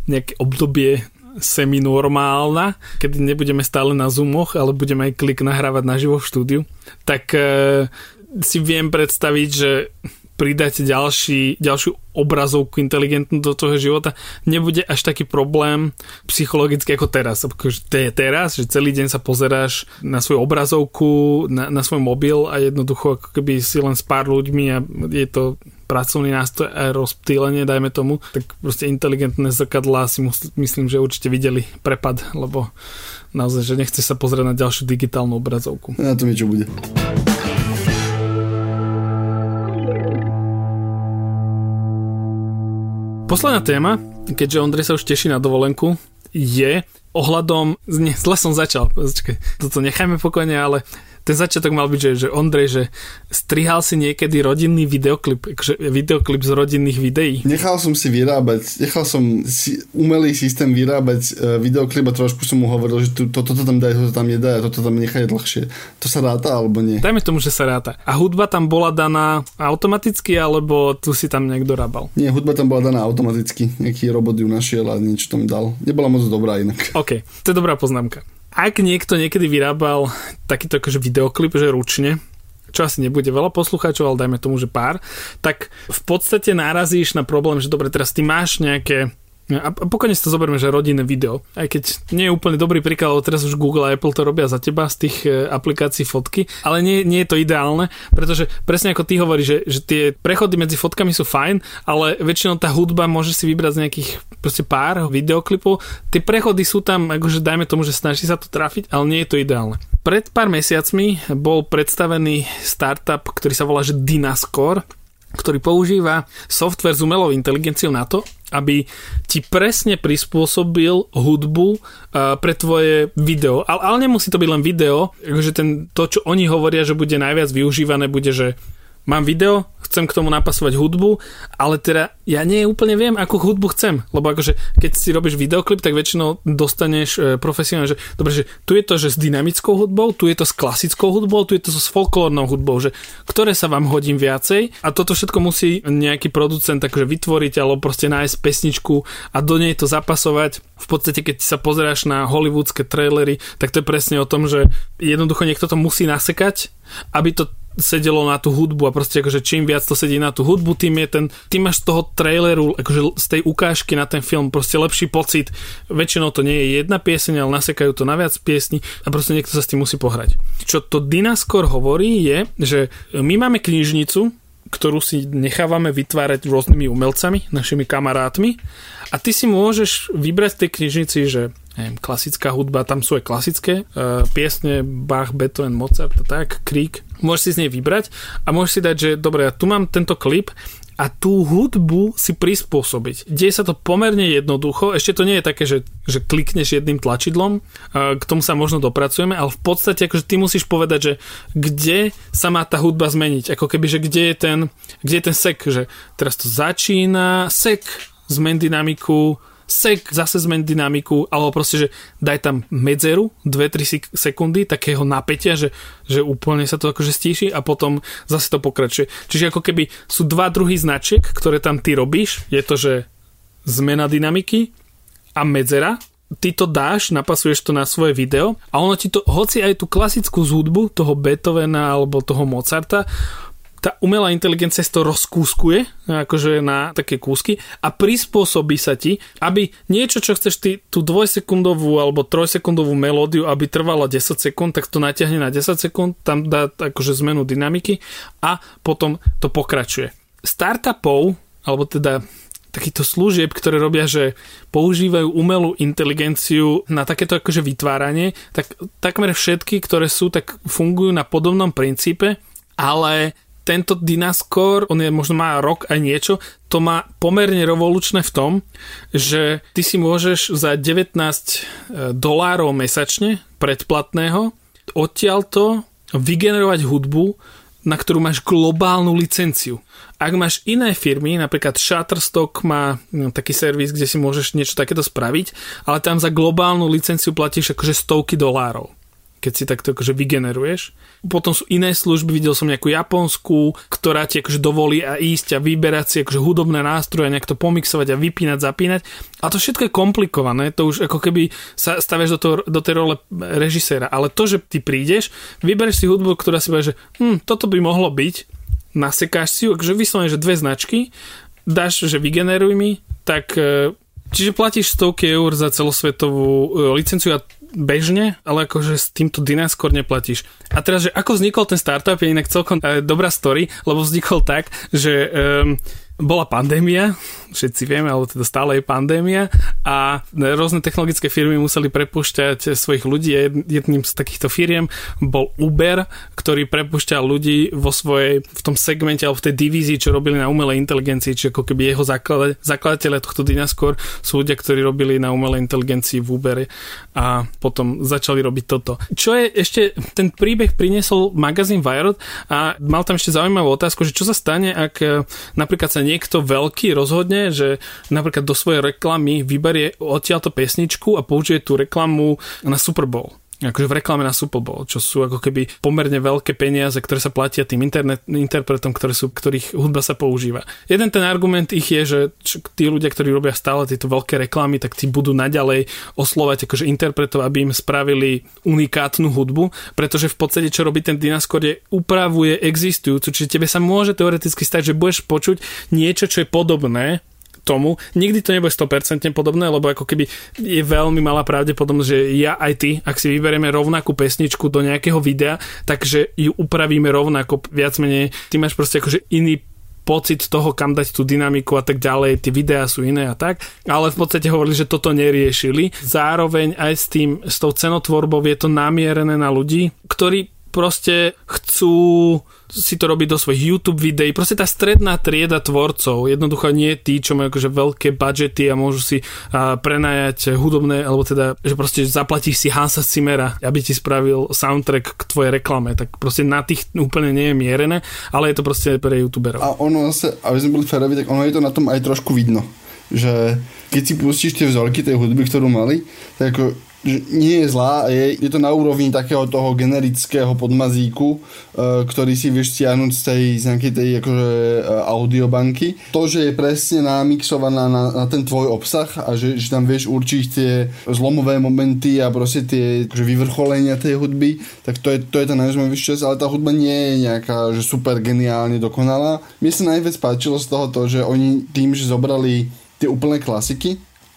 obdobie semi-normálna, kedy nebudeme stále na Zoomoch, ale budeme aj klik nahrávať naživo v štúdiu, tak si viem predstaviť, že pridať ďalšiu obrazovku inteligentnú do toho života nebude až taký problém psychologicky ako teraz. To je teraz, že celý deň sa pozeráš na svoju obrazovku, na svoj mobil a jednoducho ako keby si len s pár ľuďmi a je to pracovný nástroj a rozptýlenie, dajme tomu, tak proste inteligentné zrkadlá si myslím, že určite videli prepad, lebo naozaj, že nechce sa pozrieť na ďalšiu digitálnu obrazovku. Na to niečo bude. Posledná téma, keďže Ondrej sa už teší na dovolenku, je ohľadom... Zle som začal. Toto nechajme pokojne, ale ten začiatok mal byť, že Ondrej, že strihal si niekedy rodinný videoklip, akože videoklip z rodinných videí. Nechal som umelý systém vyrábať videoklip a trošku som mu hovoril, že toto tam daj, toto tam nedá a toto tam nechaj dlhšie. To sa ráta alebo nie? Dajme tomu, že sa ráta. A hudba tam bola daná automaticky, alebo tu si tam niekto rábal? Nie, hudba tam bola daná automaticky. Nejaký robot ju našiel a niečo tam dal. Nebola moc dobrá inak. OK, to je dobrá poznámka. Ak niekto niekedy vyrábal takýto akože videoklip, že ručne, čo asi nebude veľa poslucháčov, ale dajme tomu, že pár, tak v podstate narazíš na problém, že dobre, teraz ty máš nejaké... A pokojne si to zoberme, že rodinné video. Aj keď nie je úplne dobrý príklad, lebo teraz už Google a Apple to robia za teba z tých aplikácií fotky, ale nie je to ideálne, pretože presne ako ty hovoríš, že tie prechody medzi fotkami sú fajn, ale väčšinou tá hudba môže si vybrať z nejakých proste pár videoklipov. Tie prechody sú tam, akože dajme tomu, že snaží sa to trafiť, ale nie je to ideálne. Pred pár mesiacmi bol predstavený startup, ktorý sa volá že Dynascore, ktorý používa software s umelou inteligenciou na to, aby ti presne prispôsobil hudbu pre tvoje video. Ale nemusí to byť len video, akože to, čo oni hovoria, že bude najviac využívané, bude, že mám video, chcem k tomu napasovať hudbu, ale teda ja nie úplne viem, akú hudbu chcem, lebo akože keď si robíš videoklip, tak väčšinou dostaneš profesionálne, že dobre, že tu je to, že s dynamickou hudbou, tu je to s klasickou hudbou, tu je to s folklórnou hudbou, že ktoré sa vám hodím viacej a toto všetko musí nejaký producent takže vytvoriť alebo proste nájsť pesničku a do nej to zapasovať. V podstate, keď sa pozeráš na hollywoodske trailery, tak to je presne o tom, že jednoducho niekto to musí nasekať, aby to sedelo na tú hudbu a proste akože čím viac to sedí na tú hudbu, tým máš z toho traileru, akože z tej ukážky na ten film proste lepší pocit. Väčšinou to nie je jedna pieseň, ale nasekajú to na viac piesní a proste niekto sa s tým musí pohrať. Čo to Dynascore hovorí je, že my máme knižnicu, ktorú si nechávame vytvárať rôznymi umelcami, našimi kamarátmi a ty si môžeš vybrať v tej knižnici, že klasická hudba, tam sú aj klasické piesne, Bach, Beethoven, Mozart a tak, Krieg. Môžeš si z nej vybrať a môžeš si dať, že dobre, ja tu mám tento klip a tú hudbu si prispôsobiť. Deje sa to pomerne jednoducho, ešte to nie je také, že klikneš jedným tlačidlom, k tomu sa možno dopracujeme, ale v podstate akože ty musíš povedať, že kde sa má tá hudba zmeniť, ako keby, že kde je ten sek, že teraz to začína, sek, zmen dynamiku, sek, zase zmen dynamiku, alebo proste, že daj tam medzeru 2-3 sekundy takého napätia, že úplne sa to akože stíši a potom zase to pokračuje. Čiže ako keby sú dva druhy značiek, ktoré tam ty robíš. Je to, že zmena dynamiky a medzera. Ty to dáš, napasuješ to na svoje video a ono ti to, hoci aj tú klasickú hudbu toho Beethovena alebo toho Mozarta, tá umelá inteligencia si to rozkúskuje akože na také kúsky a prispôsobí sa ti, aby niečo, čo chceš ty, tú 2-sekundovú alebo 3-sekundovú melódiu, aby trvala 10 sekúnd, tak to natiahne na 10 sekúnd, tam dá akože zmenu dynamiky a potom to pokračuje. Startupov, alebo teda takýchto služieb, ktoré robia, že používajú umelú inteligenciu na takéto akože vytváranie, tak takmer všetky, ktoré sú, tak fungujú na podobnom princípe, ale tento Dynascore, on možno má rok aj niečo, to má pomerne revolučné v tom, že ty si môžeš za $19 mesačne predplatného odtiaľto vygenerovať hudbu, na ktorú máš globálnu licenciu. Ak máš iné firmy, napríklad Shutterstock má taký servis, kde si môžeš niečo takéto spraviť, ale tam za globálnu licenciu platíš akože $100, keď si takto akože vygeneruješ. Potom sú iné služby, videl som nejakú japonskú, ktorá ti akože dovolí a ísť a vyberať si akože hudobné nástroje, nejak to pomixovať a vypínať, zapínať. A to všetko je komplikované, to už ako keby sa staviaš do tej role režiséra. Ale to, že ty prídeš, vybereš si hudbu, ktorá si povie, že toto by mohlo byť, nasekáš si ju, akože vyslovene, že 2 značky, dáš, že vygeneruj mi, tak čiže platíš €100 za celosvetovú licenciu a bežne, ale akože s týmto Dynascore neplatíš. A teraz, že ako vznikol ten startup, je inak celkom dobrá story, lebo vznikol tak, že bola pandémia, všetci vieme, ale teda stále je pandémia a rôzne technologické firmy museli prepúšťať svojich ľudí a jedným z takýchto firiem bol Uber, ktorý prepúšťal ľudí v tom segmente alebo v tej divízii, čo robili na umelej inteligencii, čiže ako keby jeho zakladatelia tohto Dynascore sú ľudia, ktorí robili na umelej inteligencii v Ubere a potom začali robiť toto. Čo je ešte, ten príbeh priniesol magazín Wired a mal tam ešte zaujímavú otázku, že čo sa stane, ak napríklad sa niekto veľký rozhodne, že napríklad do svojej reklamy vyberie odtiaľto pesničku a použije tú reklamu na Super Bowl. Akože v reklame na Super Bowl, čo sú ako keby pomerne veľké peniaze, ktoré sa platia tým interpretom, ktorých hudba sa používa. Jeden ten argument ich je, že tí ľudia, ktorí robia stále tieto veľké reklamy, tak tí budú naďalej oslovať akože interpretov, aby im spravili unikátnu hudbu, pretože v podstate, čo robí ten Dynascore, upravuje existujúcu, čiže tebe sa môže teoreticky stať, že budeš počuť niečo, čo je podobné tomu. Nikdy to nebude 100% podobné, lebo ako keby je veľmi malá pravdepodobnosť, že ja aj ty, ak si vyberieme rovnakú pesničku do nejakého videa, takže ju upravíme rovnako, viac menej. Ty máš proste akože iný pocit toho, kam dať tú dynamiku a tak ďalej, tie videá sú iné a tak, ale v podstate hovorili, že toto neriešili. Zároveň aj s tou cenotvorbou je to namierené na ľudí, ktorí proste chcú si to robiť do svojich YouTube videí. Proste tá stredná trieda tvorcov, jednoducho nie tí, čo majú akože veľké budžety a môžu si prenajať hudobné, alebo teda, že proste zaplatíš si Hansa Zimmera, aby ti spravil soundtrack k tvojej reklame. Tak proste na tých úplne nie je mierené, ale je to proste pre youtuberov. A ono zase, aby sme boli férovi, tak ono je to na tom aj trošku vidno. Že keď si pustíš tie vzorky tej hudby, ktorú mali, tak ako nie je zlá, je to na úrovni takého toho generického podmazíku, ktorý si vieš stiahnuť z nejakej tej akože audiobanky. To, že je presne namixovaná na ten tvoj obsah a že tam vieš určiť tie zlomové momenty a proste tie akože vyvrcholenia tej hudby, tak to je tá najzaujímavejšia časť, ale tá hudba nie je nejaká že super geniálne dokonalá. Mne sa najviac páčilo z toho to, že oni tým, že zobrali tie úplné klasiky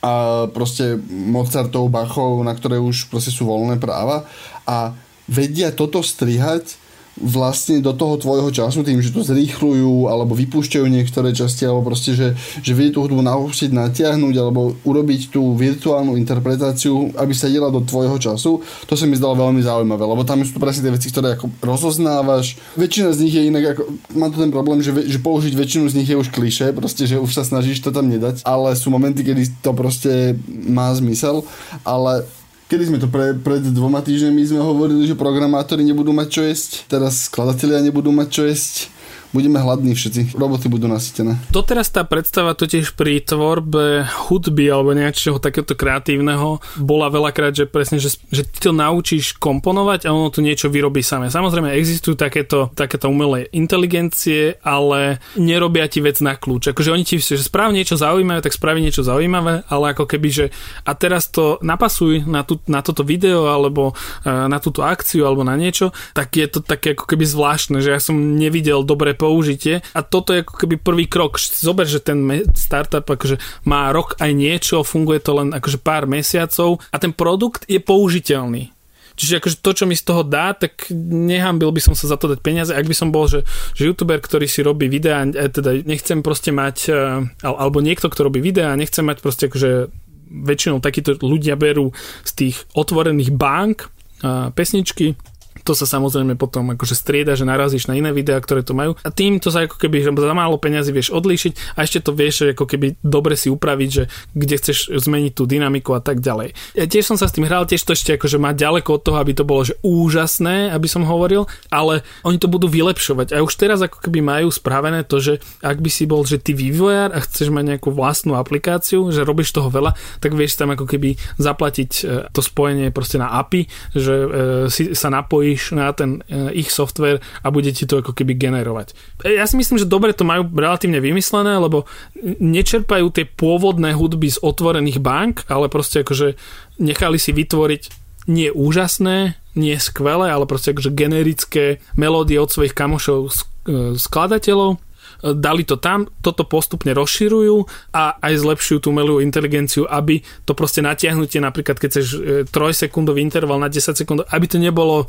a proste Mozartov, Bachov, na ktoré už proste sú voľné práva a vedia toto strihať vlastne do toho tvojho času tým, že to zrýchľujú alebo vypúšťajú niektoré časti alebo proste, že vie tú hudbu naučiť natiahnuť alebo urobiť tú virtuálnu interpretáciu, aby sa diela do tvojho času. To sa mi zdalo veľmi zaujímavé, lebo tam sú to presne tie veci, ktoré ako rozoznávaš. Väčšina z nich je inak ako, mám tu ten problém, že použiť väčšinu z nich je už klišé, proste, že už sa snažíš to tam nedať, ale sú momenty, kedy to proste má zmysel, ale kedy sme to pred 2 týždňami sme hovorili, že programátori nebudú mať čo jesť, teraz skladatelia nebudú mať čo jesť. Budeme hladní všetci, roboty budú nasytené. Doteraz tá predstava totiž pri tvorbe hudby alebo niečoho takéto kreatívneho bola veľakrát, že presne, že ty to naučíš komponovať a ono to niečo vyrobí samé. Samozrejme existujú takéto umelé inteligencie, ale nerobia ti vec na kľúč. Akože oni ti že správ niečo zaujímavé, tak spraví niečo zaujímavé, ale ako keby, že a teraz to napasuj na toto video alebo na túto akciu alebo na niečo, tak je to také ako keby zvláštne, že ja som nevidel dobre použitie a toto je ako keby prvý krok. Zober, že ten startup akože má rok aj niečo, funguje to len akože pár mesiacov a ten produkt je použiteľný. Čiže akože to, čo mi z toho dá, tak nehambil by som sa za to dať peniaze. Ak by som bol, že youtuber, ktorý si robí videá, teda nechcem proste mať, alebo niekto, kto robí videá, nechcem mať proste akože väčšinou takíto ľudia berú z tých otvorených bank pesničky. To sa samozrejme potom akože strieda, že narazíš na iné videá, ktoré to majú. A tým to sa ako keby že za málo peňazí vieš odlíšiť a ešte to vieš ako keby dobre si upraviť, že kde chceš zmeniť tú dynamiku a tak ďalej. Ja tiež som sa s tým hral, tiež to ešte akože má ďaleko od toho, aby to bolo že úžasné, aby som hovoril, ale oni to budú vylepšovať. A už teraz ako keby majú spravené to, že ak by si bol, že ty vývojár a chceš mať nejakú vlastnú aplikáciu, že robíš toho veľa, tak vieš tam ako keby zaplatiť to spojenie proste na API, že si sa napojíš na ten ich software a bude ti to ako keby generovať. Ja si myslím, že dobre to majú relatívne vymyslené, lebo nečerpajú tie pôvodné hudby z otvorených bank, ale proste akože nechali si vytvoriť nie úžasné, nie skvelé, ale proste akože generické melódie od svojich kamošov skladateľov. Dali to tam, toto postupne rozširujú a aj zlepšujú tú umelú inteligenciu, aby to proste natiahnutie, napríklad keď chceš 3-sekundový interval na 10 sekúnd, aby to nebolo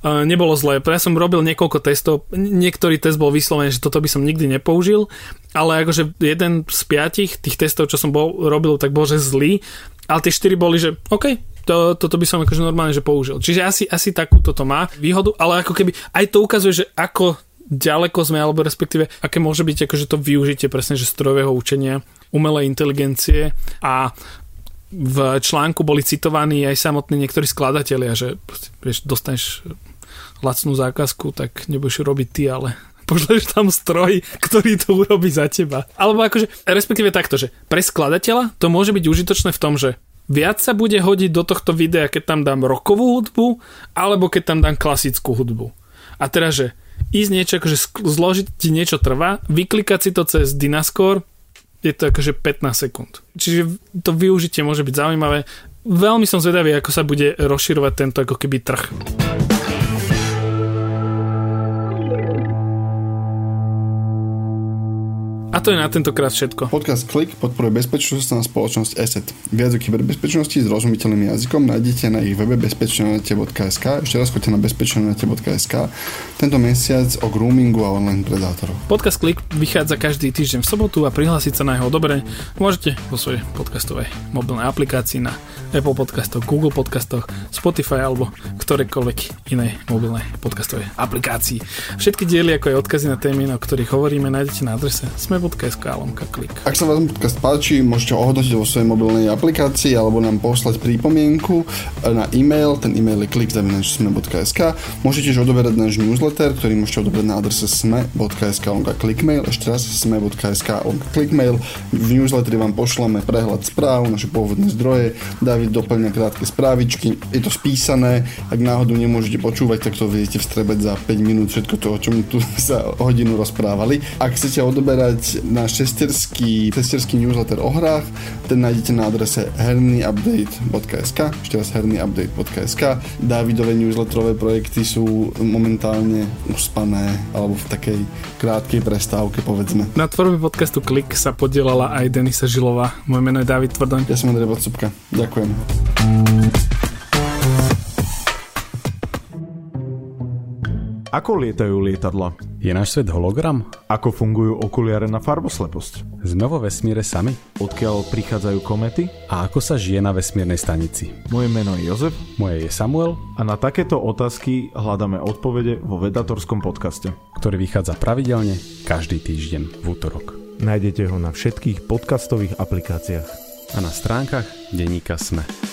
zlé. Ja som robil niekoľko testov, niektorý test bol vyslovený, že toto by som nikdy nepoužil, ale akože jeden z 5 tých testov, čo som robil, tak bol, že zlý, ale tie 4 boli, že OK, toto by som akože normálne že použil. Čiže asi takúto to má výhodu, ale ako keby aj to ukazuje, že ako ďaleko sme, alebo respektíve aké môže byť akože to využitie presne, že strojového učenia, umelej inteligencie a v článku boli citovaní aj samotní niektorí skladatelia, že vieš, dostaneš lacnú zákazku, tak nebudeš robiť ty, ale pošleš tam stroj, ktorý to urobí za teba. Alebo akože, respektíve takto, že pre skladateľa to môže byť užitočné v tom, že viac sa bude hodiť do tohto videa, keď tam dám rockovú hudbu, alebo keď tam dám klasickú hudbu. A teraz, že ísť niečo, akože zložiť ti niečo trvá, vyklikať si to cez Dynascore, je to akože 15 sekúnd. Čiže to využitie môže byť zaujímavé. Veľmi som zvedavý, ako sa bude rozširovať tento ako keby trh. A A to je na tentokrát všetko. Podcast Klik podporuje bezpečnostná spoločnosť ESET. Viac o kyberbezpečnosti s rozumiteľným jazykom nájdete na ich webe bezpečnonete.sk. Ešte raz choďte na bezpečnonete.sk. Tento mesiac o groomingu a online predátorov. Podcast Klik vychádza každý týždeň v sobotu a prihlásiť sa na jeho odobrenie môžete vo svojej podcastovej mobilnej aplikácii na Apple Podcastoch, Google Podcastoch, Spotify alebo ktorejkoľvek inej mobilnej podcastovej aplikácii. Všetky diely, ako aj odkazy na témy, o ktorých hovoríme, nájdete na adrese sme.sk/klik. Ak sa vám podcast páči, môžete ohodnotiť vo svojej mobilnej aplikácii alebo nám poslať pripomienku na e-mail. Ten e-mail je klik@sme.sk. Môžete tiež odoberať náš newsletter, ktorý môžete odoberať na adrese sme.sk/klikmail. Ešte raz sme.sk/klikmail. V newsletteri vám pošleme prehľad správ, naše pôvodné zdroje. David doplňa krátke správičky. Je to spísané. Ak náhodou nemôžete počúvať, tak to viete vstrebeť za 5 minút všetko to, o čom tu sa hodinu rozprávali. Ak chcete odoberať náš sesterský newsletter o hrách, ten nájdete na adrese hernyupdate.sk. Ešte raz hernyupdate.sk. Davidové newsletterové projekty sú momentálne uspané alebo v takej krátkej prestávke, povedzme. Na tvorbe podcastu Klik sa podielala aj Denisa Žilová. Moje meno je David Tvrdoň. Ja som Andrej Vodsupka. Ďakujem. Ako lietajú lietadla? Je náš svet hologram? Ako fungujú okuliare na farbosleposť? Sme vo vesmíre sami? Odkiaľ prichádzajú komety? A ako sa žije na vesmírnej stanici? Moje meno je Jozef. Moje je Samuel. A na takéto otázky hľadáme odpovede vo Vedatorskom podcaste, ktorý vychádza pravidelne každý týždeň v útorok. Nájdete ho na všetkých podcastových aplikáciách a na stránkach denníka SME.